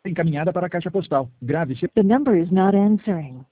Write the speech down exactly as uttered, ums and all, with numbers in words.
encaminhada para a caixa postal. Grave-se. The number is not answering.